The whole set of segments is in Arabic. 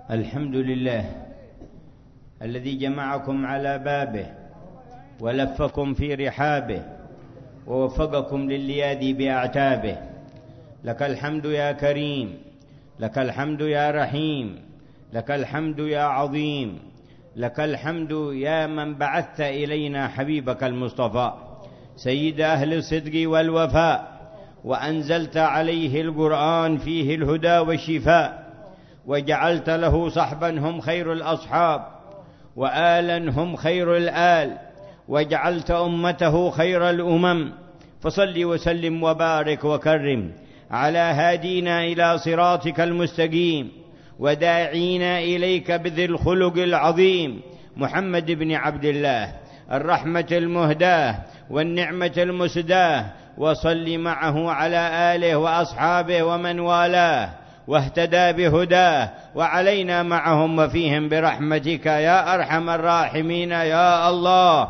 الحمد لله الذي جمعكم على بابه ولفكم في رحابه ووفقكم لليادي بأعتابه. لك الحمد يا كريم، لك الحمد يا رحيم، لك الحمد يا عظيم، لك الحمد يا من بعثت إلينا حبيبك المصطفى سيد أهل الصدق والوفاء، وأنزلت عليه القرآن فيه الهدى والشفاء، وجعلت له صحبا هم خير الأصحاب، وآلا هم خير الآل، وجعلت أمته خير الأمم. فصل وسلم وبارك وكرم على هادينا إلى صراطك المستقيم وداعينا إليك بذي الخلق العظيم محمد بن عبد الله، الرحمة المهداة والنعمة المسداة، وصل معه على آله وأصحابه ومن والاه واهتدى بهداه، وعلينا معهم وفيهم برحمتك يا أرحم الراحمين يا الله.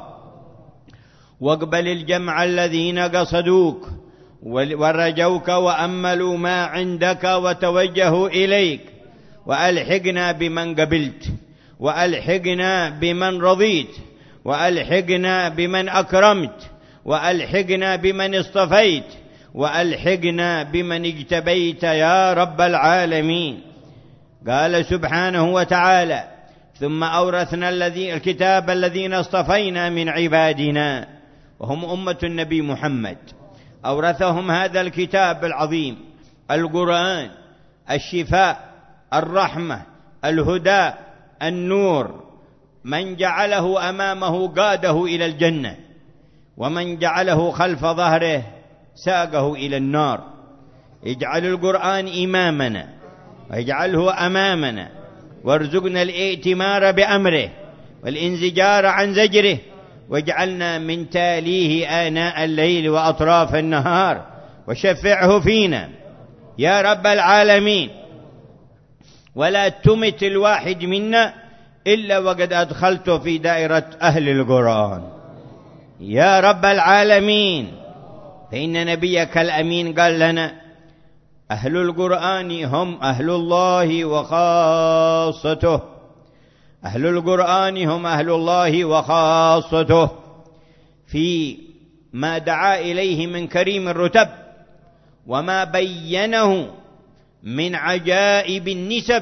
واقبل الجمع الذين قصدوك ورجوك وأملوا ما عندك وتوجهوا إليك، وألحقنا بمن قبلت، وألحقنا بمن رضيت، وألحقنا بمن أكرمت، وألحقنا بمن اصطفيت، وألحقنا بمن اجتبيت يا رب العالمين. قال سبحانه وتعالى: ثم أورثنا الكتاب الذين اصطفينا من عبادنا، وهم أمة النبي محمد. أورثهم هذا الكتاب العظيم، القرآن، الشفاء، الرحمة، الهدى، النور. من جعله أمامه قاده إلى الجنة، ومن جعله خلف ظهره ساقه إلى النار. اجعل القرآن إمامنا واجعله أمامنا، وارزقنا الائتمار بأمره والانزجار عن زجره، واجعلنا من تاليه آناء الليل وأطراف النهار، وشفعه فينا يا رب العالمين. ولا تمت الواحد منا إلا وقد أدخلته في دائرة أهل القرآن يا رب العالمين. فإن نبيك الأمين قال لنا: أهل القرآن هم أهل الله وخاصته. أهل القرآن هم أهل الله وخاصته في ما دعا إليه من كريم الرتب، وما بينه من عجائب النسب،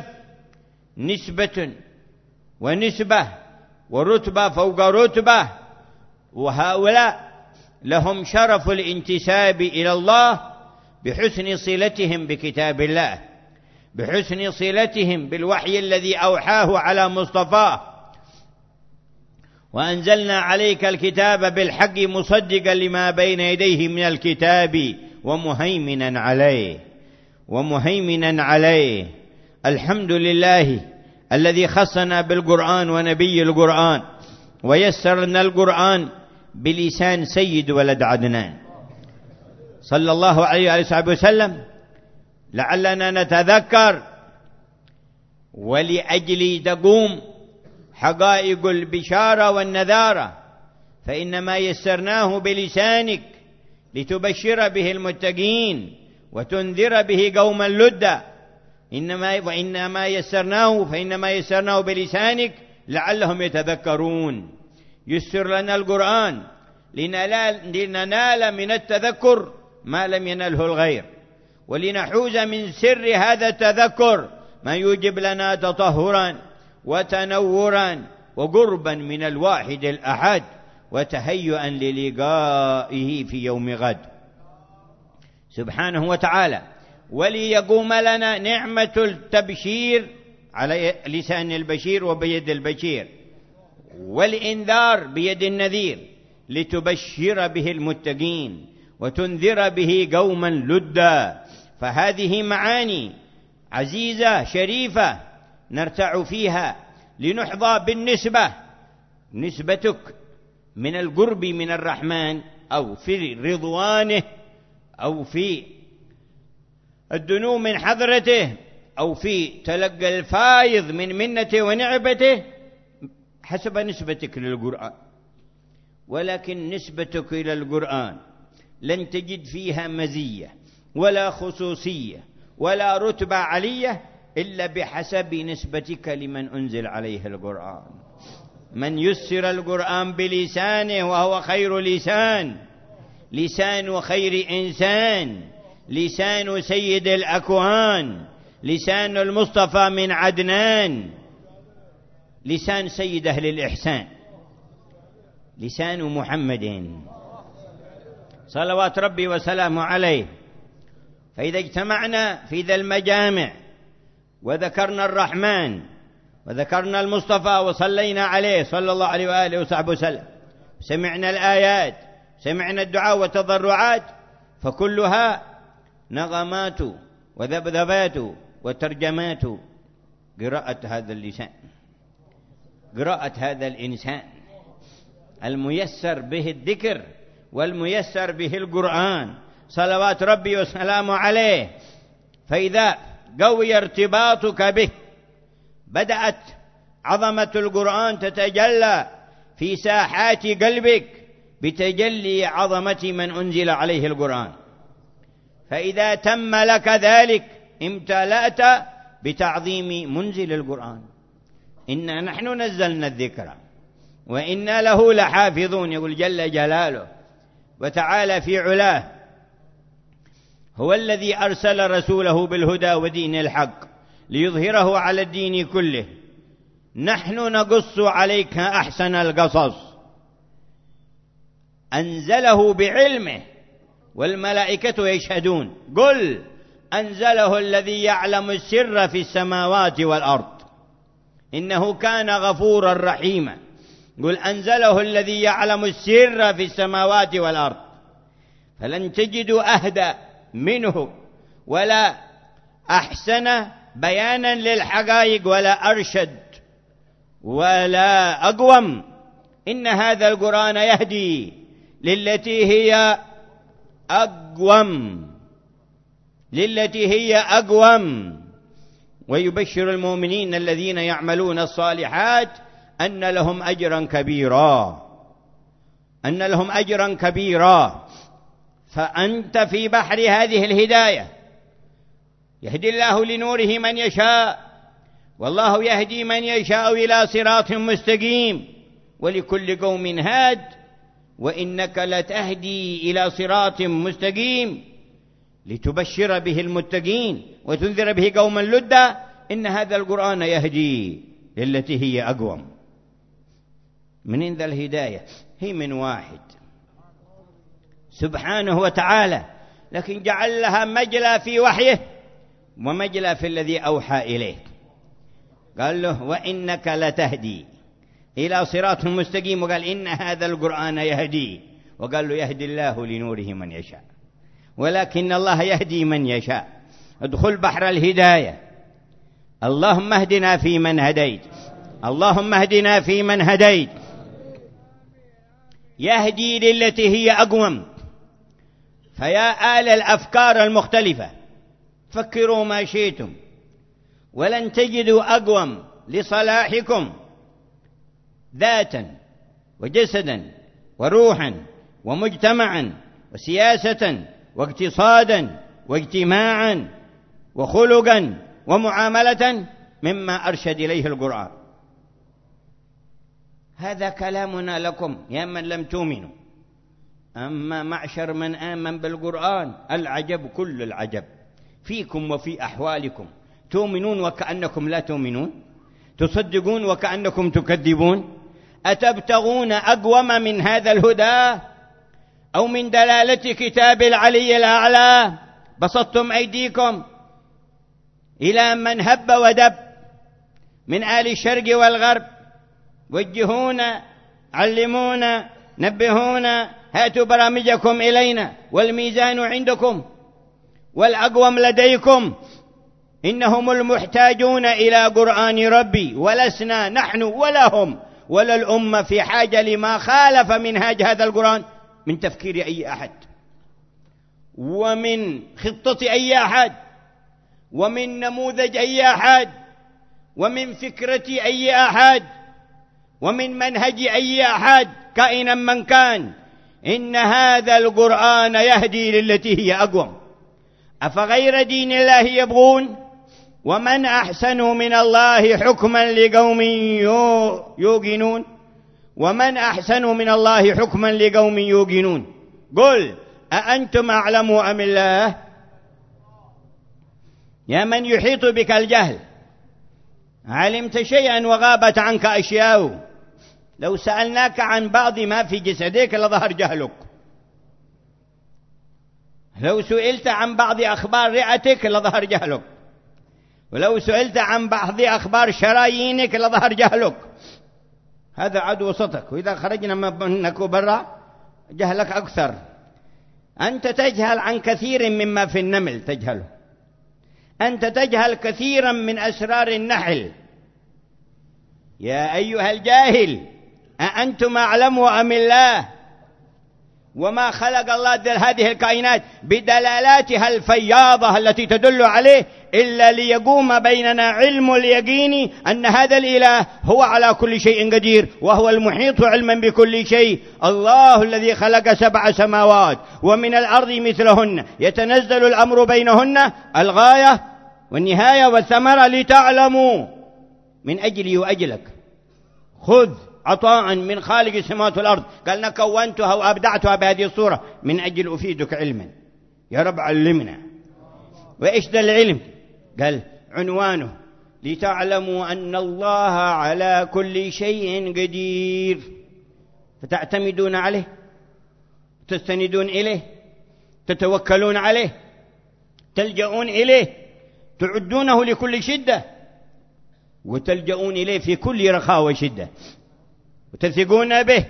نسبة ونسبة ورتبة فوق رتبة. وهؤلاء لهم شرف الانتساب إلى الله بحسن صلتهم بكتاب الله، بحسن صلتهم بالوحي الذي أوحاه على مصطفاه. وأنزلنا عليك الكتاب بالحق مصدقا لما بين يديه من الكتاب ومهيمنا عليه. الحمد لله الذي خصنا بالقرآن ونبي القرآن، ويسر لنا القرآن بلسان سيد ولد عدنان صلى الله عليه وآله وسلم، لعلنا نتذكر ولأجل تقوم حقائق البشارة والنذارة. فإنما يسرناه بلسانك لتبشر به المتقين وتنذر به قوما لدا. فإنما يسرناه بلسانك لعلهم يتذكرون. يسر لنا القرآن لننال من التذكر ما لم ينله الغير، ولنحوز من سر هذا التذكر ما يوجب لنا تطهرا وتنورا وقربا من الواحد الأحد، وتهيئا للقائه في يوم غد سبحانه وتعالى. وليقوم لنا نعمة التبشير على لسان البشير وبيد البشير، والإنذار بيد النذير، لتبشر به المتقين وتنذر به قوما لدا. فهذه معاني عزيزة شريفة نرتع فيها لنحظى بالنسبة، نسبتك من القرب من الرحمن، أو في رضوانه، أو في الدنو من حضرته، أو في تلقى الفايض من منته ونعمته، حسب نسبتك للقرآن. ولكن نسبتك إلى القرآن لن تجد فيها مزية ولا خصوصية ولا رتبة علية إلا بحسب نسبتك لمن أنزل عليه القرآن. من يسر القرآن بلسانه وهو خير لسان، لسان خير إنسان، لسان سيد الأكوان، لسان المصطفى من عدنان، لسان سيد أهل الإحسان، لسان محمد صلوات ربي وسلامه عليه. فإذا اجتمعنا في ذا المجامع وذكرنا الرحمن وذكرنا المصطفى وصلينا عليه صلى الله عليه وآله وصحبه وسلم، سمعنا الآيات، سمعنا الدعاء والتضرعات، فكلها نغمات وذبذبات وترجمات قراءة هذا اللسان، قراءة هذا الإنسان الميسر به الذكر والميسر به القرآن صلوات ربي وسلامه عليه. فإذا قوي ارتباطك به بدأت عظمة القرآن تتجلى في ساحات قلبك بتجلي عظمة من أنزل عليه القرآن. فإذا تم لك ذلك امتلأت بتعظيم منزل القرآن. إنا نحن نزلنا الذكر وإنا له لحافظون، يقول جل جلاله وتعالى في علاه: هو الذي أرسل رسوله بالهدى ودين الحق ليظهره على الدين كله، نحن نقص عليك أحسن القصص، أنزله بعلمه والملائكة يشهدون، قل أنزله الذي يعلم السر في السماوات والأرض إنه كان غفورا رحيما. قل أنزله الذي يعلم السر في السماوات والأرض. فلن تجدوا أهدى منه ولا أحسن بيانا للحقائق ولا أرشد ولا أقوم. إن هذا القرآن يهدي للتي هي أقوم، للتي هي أقوم، ويبشر المؤمنين الذين يعملون الصالحات أن لهم أجرا كبيرا، أن لهم أجرا كبيرا. فأنت في بحر هذه الهداية، يهدي الله لنوره من يشاء، والله يهدي من يشاء إلى صراط مستقيم، ولكل قوم هاد، وإنك لتهدي إلى صراط مستقيم لتبشر به المتقين وتنذر به قوما لدا. إن هذا القرآن يهدي للتي هي أقوم. من ذا الهداية؟ هي من واحد سبحانه وتعالى، لكن جعل لها مجلى في وحيه ومجلى في الذي أوحى إليه. قال له وإنك لتهدي إلى صراط مستقيم، وقال إن هذا القرآن يهدي، وقال له يهدي الله لنوره من يشاء، ولكن الله يهدي من يشاء. ادخل بحر الهداية. اللهم اهدنا في من هديت، اللهم اهدنا في من هديت. يهدي للتي هي أقوم. فيا آل الأفكار المختلفة فكروا ما شئتم ولن تجدوا أقوم لصلاحكم ذاتا وجسدا وروحا ومجتمعا وسياسة واقتصادا واجتماعا وخلقا ومعاملة مما أرشد إليه القرآن. هذا كلامنا لكم يا من لم تؤمنوا. أما معشر من آمن بالقرآن العجب كل العجب فيكم وفي أحوالكم، تؤمنون وكأنكم لا تؤمنون، تصدقون وكأنكم تكذبون. أتبتغون أقوم من هذا الهدى أو من دلالة كتاب العلي الأعلى؟ بسطتم أيديكم إلى من هب ودب من آل الشرق والغرب، وجهونا، علمونا، نبهونا، هاتوا برامجكم إلينا، والميزان عندكم والأقوم لديكم. إنهم المحتاجون إلى قرآن ربي، ولسنا نحن ولا هم ولا الأمة في حاجة لما خالف منهاج هذا القرآن من تفكير أي أحد، ومن خطة أي أحد، ومن نموذج أي أحد، ومن فكرة أي أحد، ومن منهج أي أحد كائنا من كان. إن هذا القرآن يهدي للتي هي أقوم. أفغير دين الله يبغون ومن أحسن من الله حكما لقوم يوقنون. ومن أحسن من الله حكما لقوم يوقنون. قل أأنتم أعلم أم الله؟ يا من يحيط بك الجهل، علمت شيئا وغابت عنك أشياء، لو سألناك عن بعض ما في جسدك لظهر جهلك. لو سئلت عن بعض أخبار رئتك لظهر جهلك، ولو سئلت عن بعض أخبار شرايينك لظهر جهلك. هذا عدو وسطك، وإذا خرجنا منك برا جهلك أكثر. أنت تجهل عن كثير مما في النمل تجهله، أنت تجهل كثيرا من أسرار النحل. يا أيها الجاهل أأنتم أعلم أم الله؟ وما خلق الله هذه الكائنات بدلالاتها الفياضة التي تدل عليه إلا ليقوم بيننا علم اليقين أن هذا الإله هو على كل شيء قدير، وهو المحيط علما بكل شيء. الله الذي خلق 7 سماوات ومن الأرض مثلهن يتنزل الأمر بينهن الغاية والنهاية والثمرة لتعلموا من أجلي وأجلك. خذ عطاء من خالق السماوات والأرض، قال أنا كونتها وأبدعتها بهذه الصورة من أجل أفيدك علما. يا رب علمنا. وإيش ذا العلم؟ قال عنوانه لتعلموا أن الله على كل شيء قدير، فتعتمدون عليه، تستندون إليه، تتوكلون عليه، تلجؤون إليه، تعدونه لكل شدة، وتلجؤون إليه في كل رخاء وشدة، وتثقون به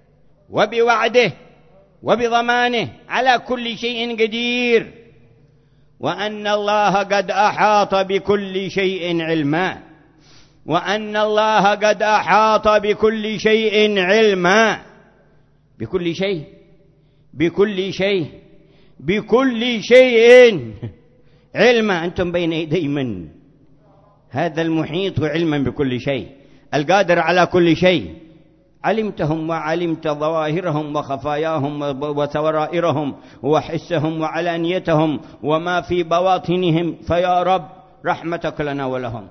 وبوعده وبضمانه على كل شيء قدير، وأن الله قد أحاط بكل شيء علما، وأن الله قد أحاط بكل شيء علما. بكل شيء، بكل شيء، بكل شيء علما. أنتم بين يدي من؟ هذا المحيط علما بكل شيء، القادر على كل شيء. علمتهم وعلمت ظواهرهم وخفاياهم وسرائرهم وحسهم وعلانيتهم وما في بواطنهم، فيا رب رحمتك لنا ولهم.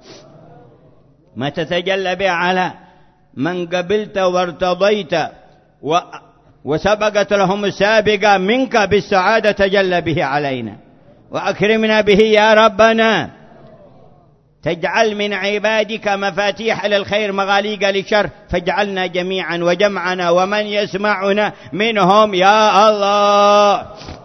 ما تتجلى به على من قبلت وارتضيت وسبقت لهم السابقة منك بالسعادة، تجلى به علينا وأكرمنا به يا ربنا. تجعل من عبادك مفاتيح للخير مغاليق للشر، فاجعلنا جميعا وجمعنا ومن يسمعنا منهم يا الله.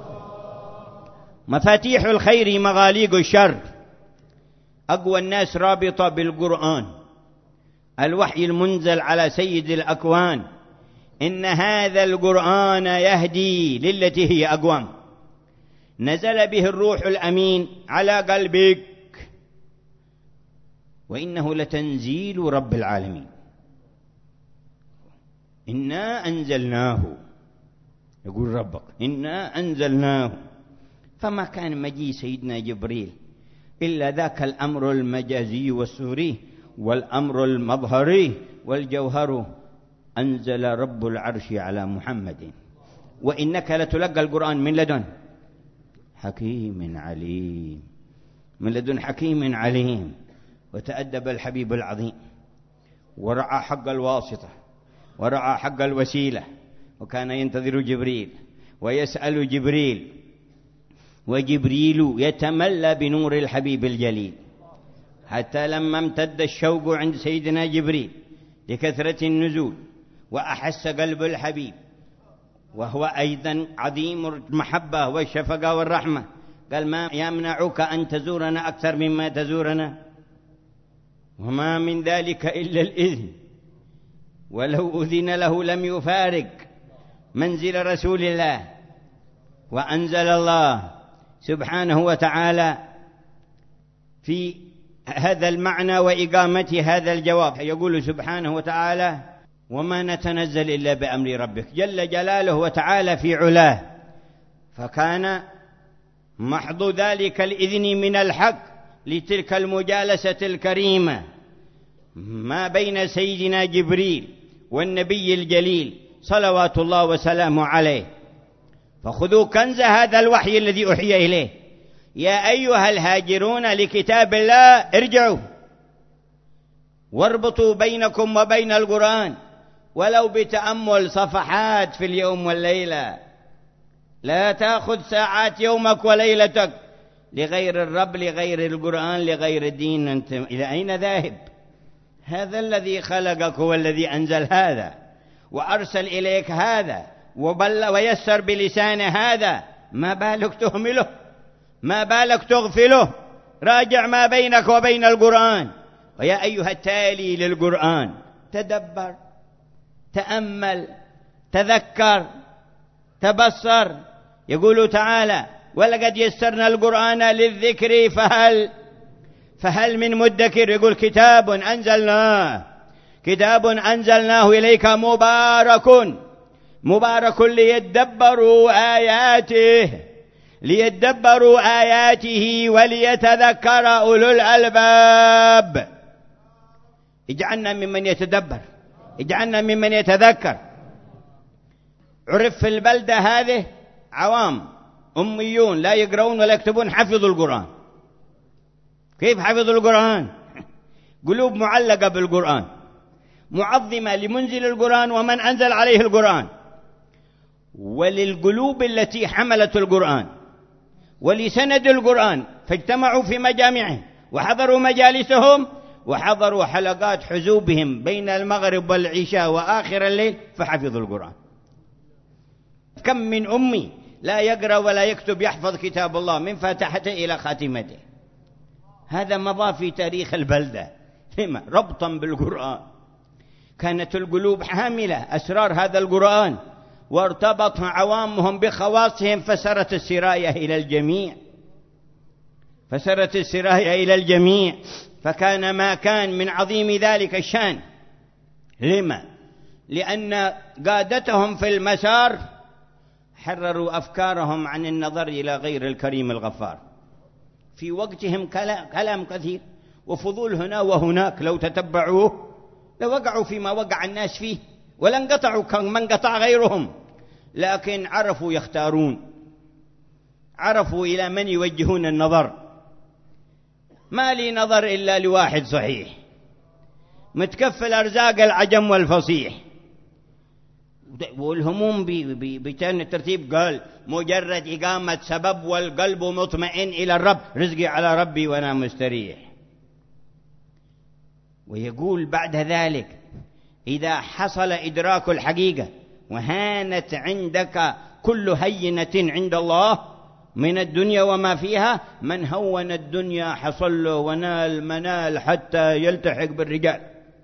مفاتيح الخير مغاليق الشر. أقوى الناس رابطة بالقرآن، الوحي المنزل على سيد الأكوان. إن هذا القرآن يهدي للتي هي أقوم، نزل به الروح الأمين على قلبك، وإنه لتنزيل رب العالمين. إنا أنزلناه، يقول ربك إنا أنزلناه. فما كان مجيء سيدنا جبريل إلا ذاك الأمر المجازي والسوري والأمر المظهري والجوهر. أنزل رب العرش على محمد، وإنك لتلقى القرآن من لدن حكيم عليم، من لدن حكيم عليم. وتأدب الحبيب العظيم ورعى حق الواسطة ورعى حق الوسيلة، وكان ينتظر جبريل ويسأل جبريل، وجبريل يتملى بنور الحبيب الجليل، حتى لما امتد الشوق عند سيدنا جبريل لكثرة النزول وأحس قلب الحبيب، وهو أيضا عظيم المحبة والشفقة والرحمة، قال ما يمنعك أن تزورنا أكثر مما تزورنا؟ وما من ذلك إلا الإذن، ولو أذن له لم يفارق منزل رسول الله. وأنزل الله سبحانه وتعالى في هذا المعنى وإقامة هذا الجواب، يقول سبحانه وتعالى وما نتنزل إلا بأمر ربك، جل جلاله وتعالى في علاه. فكان محض ذلك الإذن من الحق لتلك المجالسة الكريمة ما بين سيدنا جبريل والنبي الجليل صلوات الله وسلامه عليه. فخذوا كنز هذا الوحي الذي أوحي إليه، يا أيها الهاجرون لكتاب الله ارجعوا واربطوا بينكم وبين القرآن ولو بتأمل صفحات في اليوم والليلة. لا تأخذ ساعات يومك وليلتك لغير الرب، لغير القرآن، لغير الدين. أنت إلى أين ذاهب؟ هذا الذي خلقك هو الذي أنزل هذا وأرسل إليك هذا ويسر بلسان هذا. ما بالك تهمله؟ ما بالك تغفله؟ راجع ما بينك وبين القرآن. ويا أيها التالي للقرآن تدبر، تأمل، تذكر، تبصر. يقول تعالى: ولقد يسرنا القرآن للذكر فهل من مدكر. يقول: كتاب أنزلناه إليك مبارك ليدبروا آياته وليتذكر أولو الألباب. اجعلنا ممن يتدبر، اجعلنا ممن يتذكر. عرف في البلدة هذه عوام أميون لا يقرؤون ولا يكتبون، حفظوا القرآن. كيف حفظوا القرآن؟ قلوب معلقة بالقرآن، معظمة لمنزل القرآن ومن أنزل عليه القرآن، وللقلوب التي حملت القرآن ولسند القرآن، فاجتمعوا في مجامعهم وحضروا مجالسهم وحضروا حلقات حزوبهم بين المغرب والعشاء وآخر الليل فحفظوا القرآن. كم من أمي لا يقرأ ولا يكتب يحفظ كتاب الله من فاتحته إلى خاتمته. هذا مضى في تاريخ البلدة. لما؟ ربطا بالقرآن. كانت القلوب حاملة أسرار هذا القرآن، وارتبط عوامهم بخواصهم، فسرت السراية إلى الجميع. فكان ما كان من عظيم ذلك الشان. لما؟ لأن قادتهم في المسار حرروا أفكارهم عن النظر إلى غير الكريم الغفار. في وقتهم كلام كثير وفضول هنا وهناك، لو تتبعوه لوقعوا فيما وقع الناس فيه ولا انقطعوا كمن انقطع غيرهم، لكن عرفوا يختارون، عرفوا إلى من يوجهون النظر. ما لي نظر إلا لواحد صحيح متكفل أرزاق العجم والفصيح. والهموم بتان الترتيب قال: مجرد إقامة سبب والقلب مطمئن إلى الرب، رزقي على ربي وأنا مستريح. ويقول بعد ذلك: إذا حصل إدراك الحقيقة وهانت عندك كل هينة عند الله من الدنيا وما فيها، من هون الدنيا حصل له ونال منال حتى يلتحق بالرجال.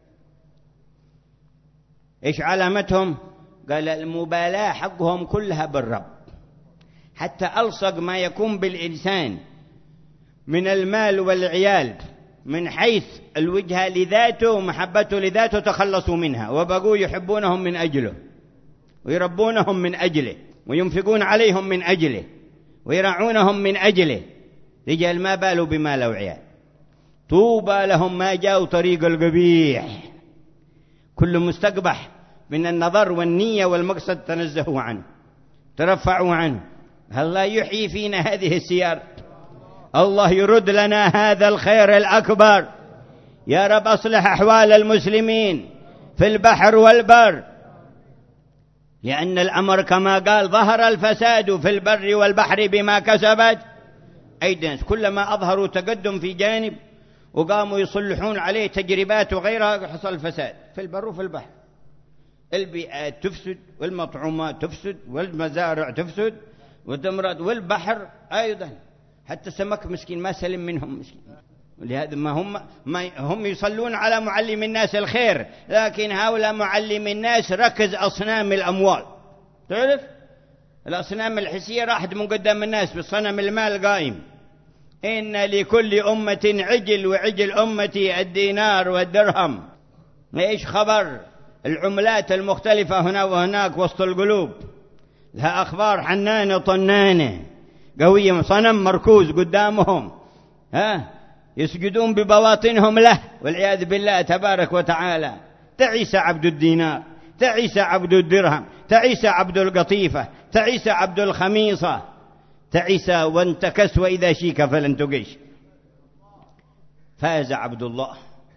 إيش علامتهم؟ قال: المبالاة حقهم كلها بالرب، حتى ألصق ما يكون بالإنسان من المال والعيال من حيث الوجهة لذاته ومحبته لذاته تخلصوا منها، وبقوا يحبونهم من أجله ويربونهم من أجله وينفقون عليهم من أجله ويرعونهم من أجله. رجال ما بالوا بمال وعيال. طوبى لهم ما جاءوا طريق القبيح، كل مستقبح من النظر والنية والمقصد تنزهوا عنه، ترفعوا عنه. الله يحيي فينا هذه السيار، الله يرد لنا هذا الخير الأكبر. يا رب أصلح أحوال المسلمين في البحر والبر، لأن الأمر كما قال: ظهر الفساد في البر والبحر بما كسبت أيدي الناس. كلما أظهروا تقدم في جانب وقاموا يصلحون عليه تجربات وغيرها حصل الفساد في البر وفي البحر. البيئات تفسد والمطعومات تفسد والمزارع تفسد وتمرض، والبحر أيضا حتى السمك مسكين ما سلم منهم مسكين. ولهذا ما هم يصلون على معلم الناس الخير، لكن هؤلاء معلم الناس ركز أصنام الأموال. تعرف الأصنام الحسية راحت من قدام الناس، بالصنم المال قائم. إن لكل أمة عجل وعجل أمتي الدينار والدرهم. إيش خبر العملات المختلفة هنا وهناك وسط القلوب؟ لها أخبار حنانة طنانة قوية، صنم مركوز قدامهم، يسجدون ببواطنهم له والعياذ بالله تبارك وتعالى. تعيس عبد الدينار، تعيس عبد الدرهم، تعيس عبد القطيفة، تعيس عبد الخميصة. تعس وانتكس وإذا شيك فلن تقش. فاز عبد الله،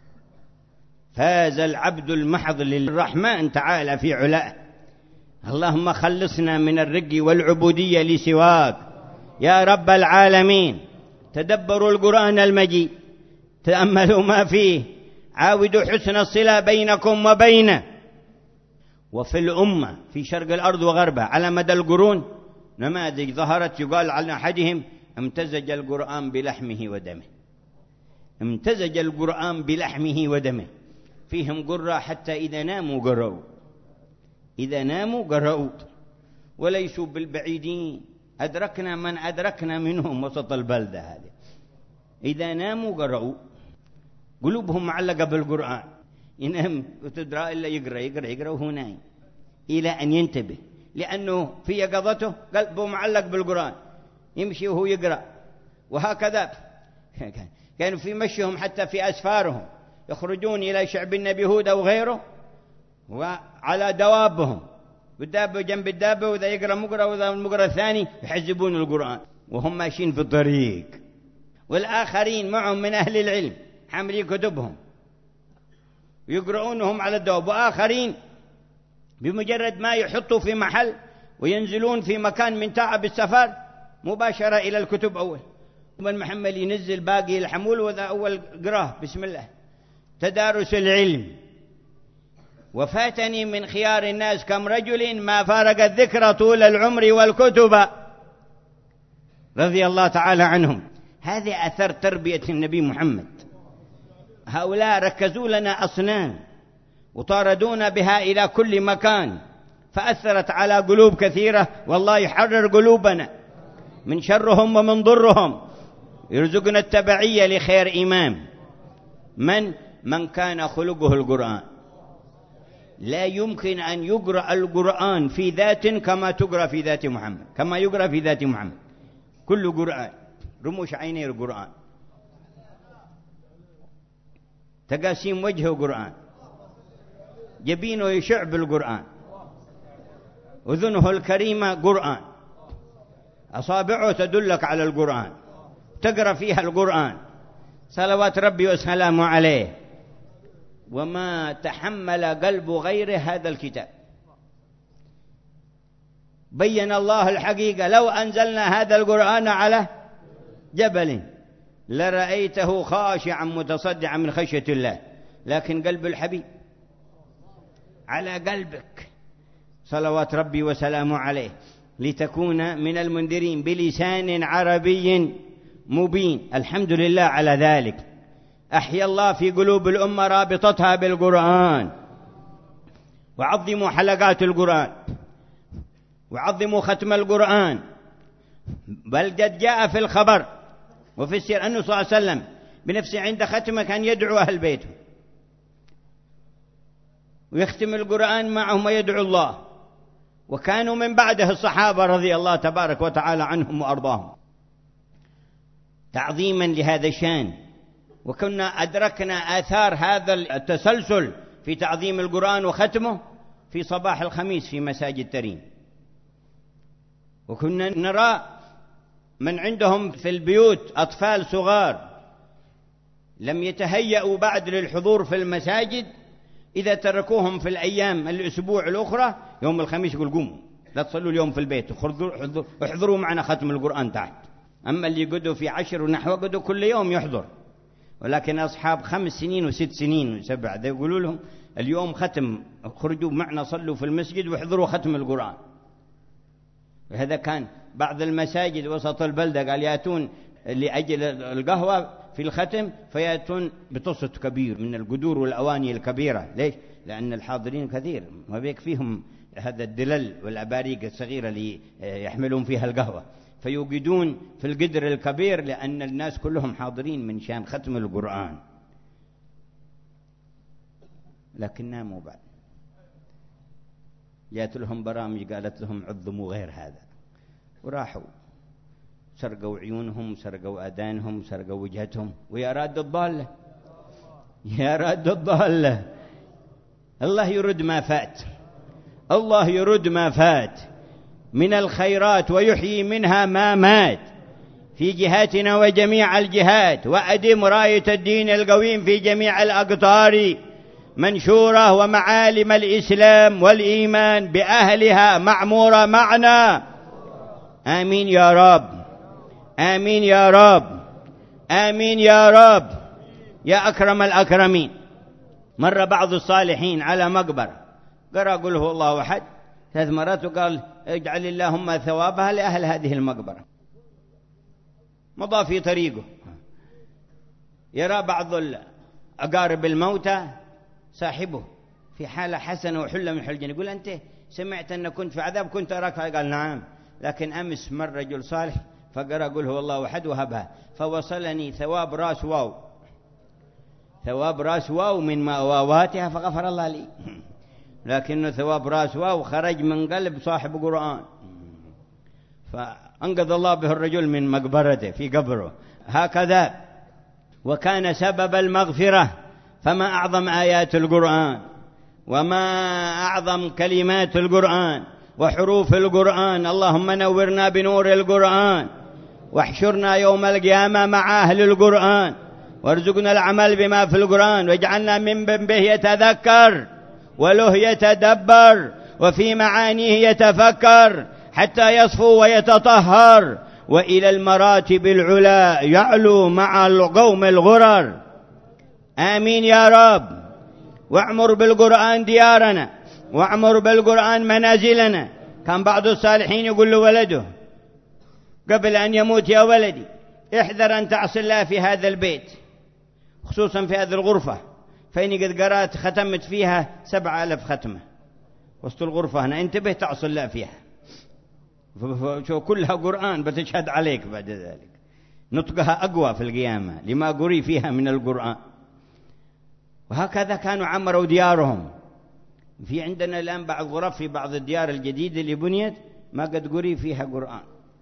فاز العبد المحض للرحمن تعالى في علاه. اللهم خلصنا من الرق والعبودية لسواك يا رب العالمين. تدبروا القرآن المجيد، تأملوا ما فيه، عاودوا حسن الصلة بينكم وبينه. وفي الأمة في شرق الأرض وغربها على مدى القرون نماذج ظهرت يقال عن أحدهم: امتزج القرآن بلحمه ودمه. امتزج القرآن بلحمه ودمه. فيهم قراء حتى إذا ناموا قرأوا، إذا ناموا قرأوا، وليسوا بالبعيدين. أدركنا من أدركنا منهم وسط البلدة هذه. إذا ناموا قرأوا، قلوبهم معلقة بالقرآن. ينام وتدرى إلا يقرأ يقرأ يقرأ وهو نايم إلى أن ينتبه، لأنه في يقظته قلبه معلق بالقرآن، يمشي وهو يقرأ. وهكذا كانوا في مشيهم حتى في أسفارهم يخرجون إلى شعب النبي هود أو غيره وعلى دوابهم، والدابة جنب الدابة، وإذا يقرأ مقرأ وإذا المقرأ الثاني يحزبون القرآن وهم ماشيين في الطريق. والآخرين معهم من أهل العلم حاملين كتبهم يقرؤونهم على الدواب، وآخرين بمجرد ما يحطوا في محل وينزلون في مكان من تعب السفر مباشرة إلى الكتب أول. ومن محمل ينزل باقي الحمول وذا أول قراه بسم الله. تدارس العلم. وفاتني من خيار الناس كم رجل ما فارق الذكر طول العمر والكتب، رضي الله تعالى عنهم. هذه أثر تربية النبي محمد. هؤلاء ركزوا لنا أصنام وطاردونا بها إلى كل مكان، فأثرت على قلوب كثيرة. والله يحرر قلوبنا من شرهم ومن ضرهم، يرزقنا التبعية لخير إمام من كان خلقه القرآن. لا يمكن أن يقرأ القرآن في ذات كما تقرأ في ذات محمد، كما يقرأ في ذات محمد. كل قرآن رموش عيني القرآن، تقاسيم وجهه قرآن، جبينه يشع بالقرآن، أذنه الكريمة قرآن، أصابعه تدلك على القرآن، تقرأ فيها القرآن صلوات ربي وسلامه عليه. وما تحمل قلب غير هذا الكتاب. بين الله الحقيقة: لو أنزلنا هذا القرآن على جبل لرأيته خاشعا متصدعا من خشية الله. لكن قلب الحبيب على قلبك صلوات ربي وسلامه عليه، لتكون من المنذرين بلسان عربي مبين. الحمد لله على ذلك. أحيا الله في قلوب الأمة رابطتها بالقرآن. وعظموا حلقات القرآن، وعظموا ختم القرآن. بل قد جاء في الخبر وفي السير أنه صلى الله عليه وسلم بنفسه عند ختمه كان يدعو أهل بيته ويختم القرآن معهم ويدعو الله. وكانوا من بعده الصحابة رضي الله تبارك وتعالى عنهم وأرضاهم، تعظيما لهذا الشان. وكنا أدركنا آثار هذا التسلسل في تعظيم القرآن وختمه في صباح الخميس في مساجد تريم. وكنا نرى من عندهم في البيوت أطفال صغار لم يتهيأوا بعد للحضور في المساجد، إذا تركوهم في الأيام الأسبوع الأخرى يوم الخميس يقول قوموا لا تصلوا اليوم في البيت، احضروا معنا ختم القرآن تحت. أما اللي يقعدوا في 10 ونحو قعدوا كل يوم يحضر. ولكن أصحاب 5 سنين و6 سنين و7 يقولوا لهم اليوم ختم، خرجوا معنا صلوا في المسجد واحضروا ختم القرآن. وهذا كان بعض المساجد وسط البلدة قال يأتون لأجل القهوة في الختم فيأتون بطست كبير من القدور والأواني الكبيرة. ليش؟ لأن الحاضرين كثير ما بيكفيهم هذا الدلل والأباريق الصغيرة اللي يحملون فيها القهوة، فيوجدون في القدر الكبير لأن الناس كلهم حاضرين من شان ختم القرآن. لكن ناموا بعد، جاءت لهم برامج قالت لهم عظموا غير هذا، وراحوا سرقوا عيونهم، سرقوا آذانهم، سرقوا وجهتهم. ويا راد الضالة، يا راد الضالة، الله يرد ما فات، الله يرد ما فات. من الخيرات ويحيي منها ما مات في جهاتنا وجميع الجهات، وأدم راية الدين القويم في جميع الأقطار منشورة، ومعالم الإسلام والإيمان بأهلها معمورة معنا. آمين يا رب، آمين يا رب، آمين يا رب يا أكرم الأكرمين. مر بعض الصالحين على مقبرة، قرأ قل هو الله أحد 3 مرات وقال اجعل اللهم ثوابها لأهل هذه المقبرة. مضى في طريقه يرى بعض أقارب الموتى صاحبه في حالة حسنة وحلة من حل الجنة، يقول أنت سمعت أن كنت في عذاب كنت أراك؟ قال نعم، لكن أمس مر رجل صالح فقرأ قل هو الله أحد وهبها فوصلني ثواب راس واو، ثواب راس واو من مأواتها فغفر الله لي، لكنه ثواب راس واو خرج من قلب صاحب قرآن فأنقذ الله به الرجل من مقبرته في قبره. هكذا وكان سبب المغفرة. فما أعظم آيات القرآن، وما أعظم كلمات القرآن وحروف القرآن. اللهم نورنا بنور القرآن، واحشرنا يوم القيامة مع أهل القرآن، وارزقنا العمل بما في القرآن، واجعلنا من به يتذكر وله يتدبر وفي معانيه يتفكر حتى يصفو ويتطهر وإلى المراتب العلا يعلو مع القوم الغرر. آمين يا رب. واعمر بالقرآن ديارنا، واعمر بالقرآن منازلنا. كان بعض الصالحين يقول له ولده قبل أن يموت يا ولدي احذر أن تعصي الله في هذا البيت، خصوصا في هذه الغرفة، فإني قد قرأت ختمت فيها 7000 ختمة وسط الغرفة هنا، انتبه تعصي الله فيها، شو كلها قرآن بتشهد عليك بعد ذلك، نطقها أقوى في القيامة لما قري فيها من القرآن. وهكذا كانوا عمروا ديارهم. في عندنا الآن بعض غرف في بعض الديار الجديدة اللي بنيت ما قد قري فيها قرآن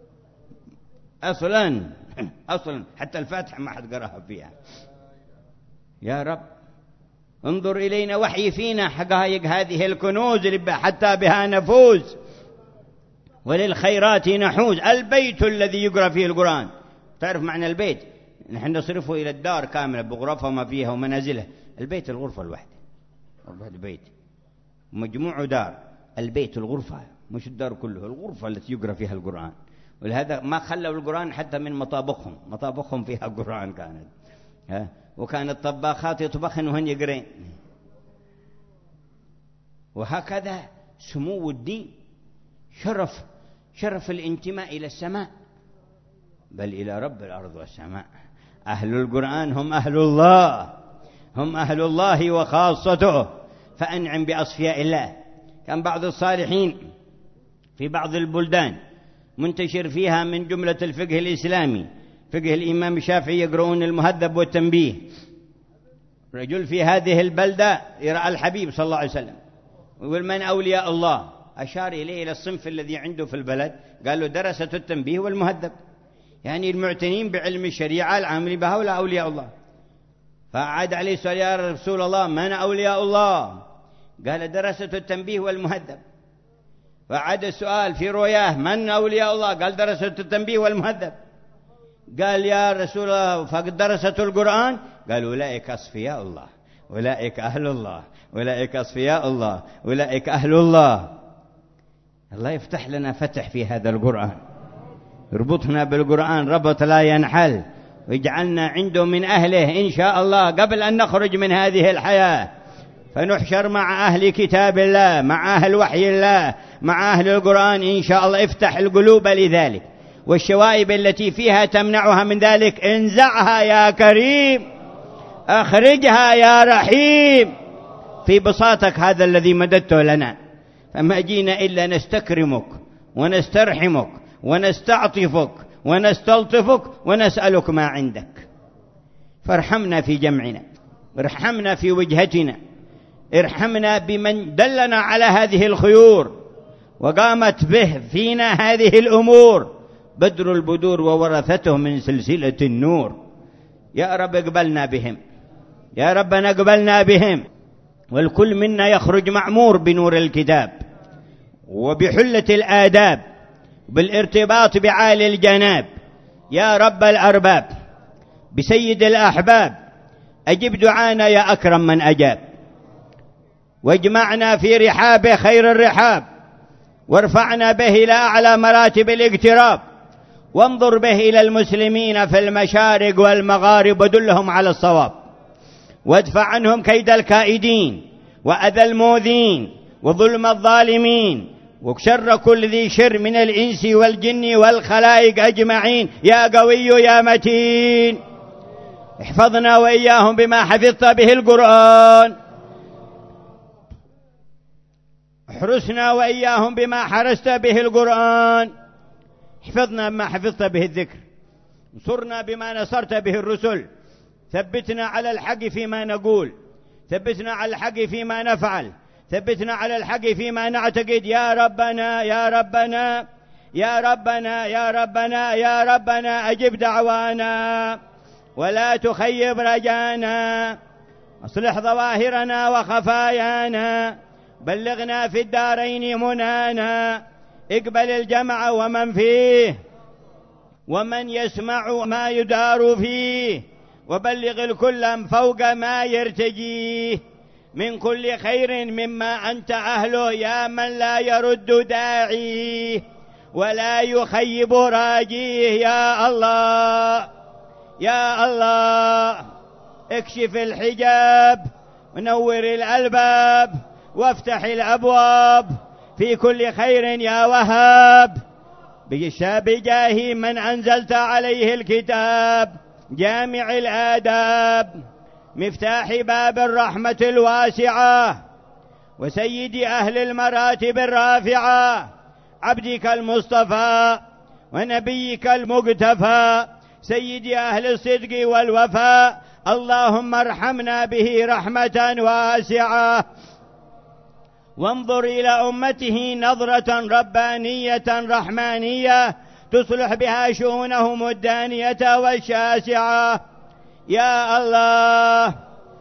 أصلا حتى الفاتحة ما حد قرأها فيها. يا رب انظر إلينا وحي فينا حقائق هذه الكنوز حتى بها نفوز وللخيرات نحوز. البيت الذي يقرأ فيه القرآن، تعرف معنى البيت؟ نحن نصرفه إلى الدار كاملة بغرفها وما فيها ومنازلها. البيت الغرفة الواحدة، البيت مجموع دار، البيت الغرفة مش الدار كله، الغرفة التي يقرأ فيها القرآن. ولهذا ما خلوا القرآن حتى من مطابخهم فيها القرآن كانت، وكانت طباخات يطبخن وهن يقرين. وهكذا سمو الدين شرف الانتماء إلى السماء بل إلى رب الأرض والسماء. أهل القرآن هم أهل الله، هم أهل الله وخاصته، فأنعم بأصفياء الله. كان بعض الصالحين في بعض البلدان منتشر فيها من جملة الفقه الإسلامي فقه الإمام الشافعي يقرؤون المهذب والتنبيه. رجل في هذه البلدة يرى الحبيب صلى الله عليه وسلم ويقول من أولياء الله؟ أشار إليه إلى الصنف الذي عنده في البلد، قال له درسة التنبيه والمهذب، يعني المعتنين بعلم الشريعة العامل بها ولا أولياء الله. فعاد عليه السؤال يا رسول الله من أولياء الله؟ قال درسة التنبيه والمهذب. فعاد السؤال في رؤياه من أولياء الله؟ قال درسة التنبيه والمهذب. قال يا رسول الله فقد درسة القرآن؟ قال أولئك أصفياء الله، أولئك أهل الله، أولئك أصفياء الله، أولئك أهل الله. الله يفتح لنا فتح في هذا القرآن، اربطنا بالقرآن ربط لا ينحل، واجعلنا عنده من أهله إن شاء الله قبل أن نخرج من هذه الحياة، فنحشر مع أهل كتاب الله، مع أهل وحي الله، مع أهل القرآن إن شاء الله. افتح القلوب لذلك، والشوائب التي فيها تمنعها من ذلك انزعها يا كريم، أخرجها يا رحيم في بساطك هذا الذي مددته لنا. فما جينا إلا نستكرمك ونسترحمك ونستعطفك ونستلطفك ونسألك ما عندك. فارحمنا في جمعنا، ارحمنا في وجهتنا، ارحمنا بمن دلنا على هذه الخيور وقامت به فينا هذه الأمور، بدر البدور وورثته من سلسلة النور. يا رب اقبلنا بهم، يا ربنا اقبلنا بهم. والكل منا يخرج معمور بنور الكتاب وبحلة الآداب بالارتباط بعالي الجناب. يا رب الأرباب بسيد الأحباب أجب دعانا يا أكرم من أجاب، واجمعنا في رحاب خير الرحاب، وارفعنا به إلى أعلى مراتب الاقتراب، وانظر به إلى المسلمين في المشارق والمغارب ودلهم على الصواب، وادفع عنهم كيد الكائدين وأذى المؤذين وظلم الظالمين وشر كل ذي شر من الإنس والجن والخلائق أجمعين. يا قوي يا متين احفظنا وإياهم بما حفظت به القرآن، احرسنا وإياهم بما حرست به القرآن، احفظنا بما حفظت به الذكر، انصرنا بما نصرت به الرسل، ثبتنا على الحق فيما نقول، ثبتنا على الحق فيما نفعل، ثبتنا على الحق فيما نعتقد. يا ربنا يا ربنا يا ربنا يا ربنا يا ربنا أجب دعوانا ولا تخيب رجانا، أصلح ظواهرنا وخفايانا، بلغنا في الدارين منانا، اقبل الجمع ومن فيه ومن يسمع ما يدار فيه، وبلغ الكل فوق ما يرتجيه، من كل خير مما أنت أهله يا من لا يرد داعيه ولا يخيب راجيه. يا الله يا الله اكشف الحجاب ونور الألباب وافتح الأبواب في كل خير يا وهاب، بجاه من أنزلت عليه الكتاب جامع الآداب، مفتاح باب الرحمة الواسعة وسيد أهل المراتب الرافعة، عبدك المصطفى ونبيك المقتفى، سيد أهل الصدق والوفاء، اللهم ارحمنا به رحمة واسعة، وانظر إلى أمته نظرة ربانية رحمانية تصلح بها شؤونهم الدانية والشاسعة. يا الله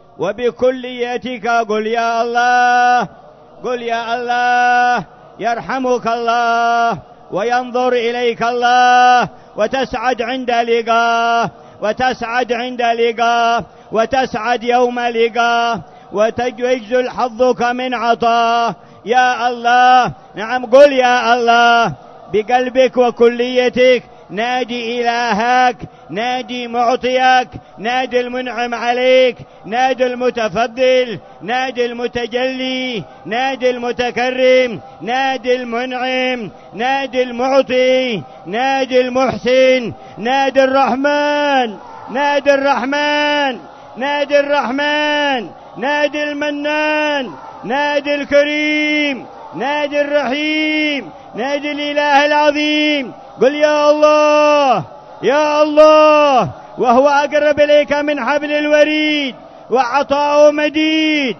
وبكليتك قل يا الله، قل يا الله، يرحمك الله وينظر إليك الله، وتسعد عند لقاه، وتسعد عند لقاه، وتسعد يوم لقاه، وتجزل حظك من عطاه. يا الله نعم قل يا الله، بقلبك وكليتك نادي إلهك، نادي معطيك، نادي المنعم عليك، نادي المتفضل، نادي المتجلي، نادي المتكرم، نادي المنعم، نادي المعطي، نادي المحسن، نادي الرحمن، نادي الرحمن، نادي الرحمن، نادي المنان، نادي الكريم، نادي الرحيم، نادي الإله العظيم. قل يا الله يا الله، وهو أقرب إليك من حبل الوريد، وعطاؤه مديد،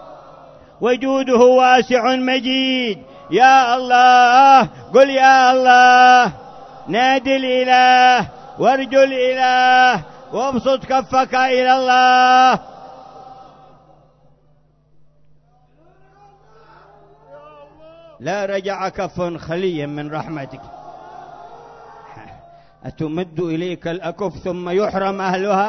وجوده واسع مجيد. يا الله قل يا الله، نادي الإله وارجو الإله وابسط كفك إلى الله. لا رجع كف خلي من رحمتك، أتمد إليك الأكف ثم يحرم أهلها،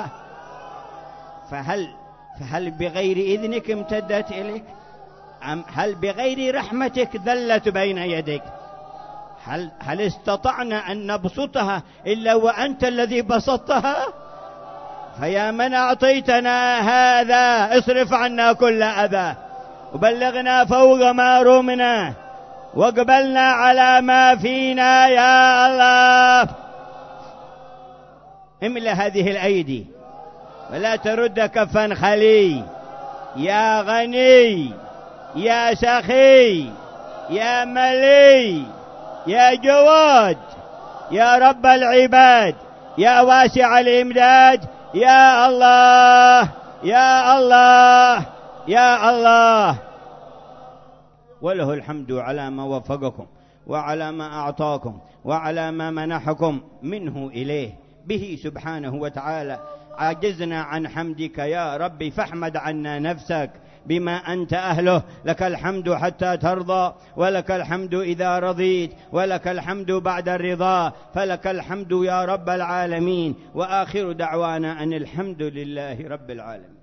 فهل بغير إذنك امتدت إليك؟ هل بغير رحمتك ذلت بين يديك؟ هل استطعنا أن نبسطها إلا وأنت الذي بسطتها؟ فيا من أعطيتنا هذا اصرف عنا كل أذى، وبلغنا فوق ما رمنا، واقبلنا على ما فينا. يا الله املأ هذه الأيدي ولا ترد كفا خلي، يا غني يا سخي يا ملي يا جواد يا رب العباد يا واسع الإمداد. يا الله يا الله يا الله، وله الحمد على ما وفقكم وعلى ما أعطاكم وعلى ما منحكم منه إليه به سبحانه وتعالى. عجزنا عن حمدك يا ربي، فاحمد عنا نفسك، بما أنت أهله. لك الحمد حتى ترضى، ولك الحمد إذا رضيت، ولك الحمد بعد الرضا، فلك الحمد يا رب العالمين. وآخر دعوانا أن الحمد لله رب العالمين.